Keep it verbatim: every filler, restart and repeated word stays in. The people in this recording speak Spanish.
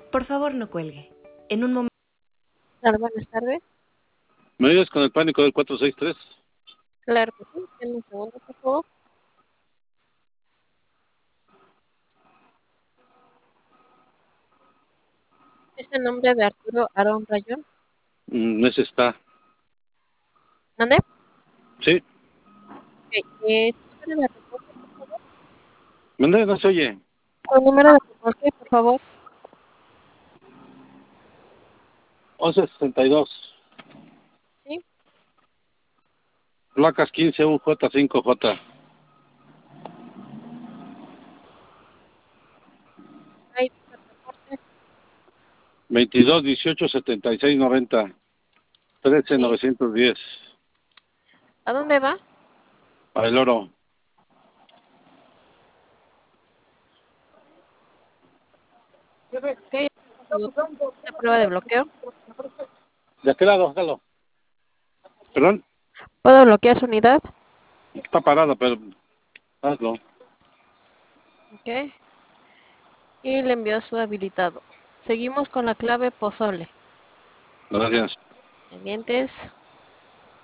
Por favor, no cuelgue. En un momento. Buenas tardes. ¿Me ayudas con el pánico del cuatro seis tres? Claro que sí. En un segundo, por favor. ¿Es el nombre de Arturo Aarón Rayón? Mm, ese está. ¿Mande? Sí. Ok. Eh, ¿su número de reporte, por favor? ¿Mande? No se oye. ¿Su número de reporte, por favor? once sesenta y dos. Sí. Placas quince U J cinco J. Ahí está el reporte. veintidós dieciocho setenta y seis noventa. trece Sí. novecientos diez. ¿A dónde va? Para el oro. Ok. Su la prueba de bloqueo. ¿De qué lado? Hágalo. ¿Perdón? ¿Puedo bloquear su unidad? Está parado, pero hazlo. Ok. Y le envió su habilitado. Seguimos con la clave pozole. Gracias. Pendientes.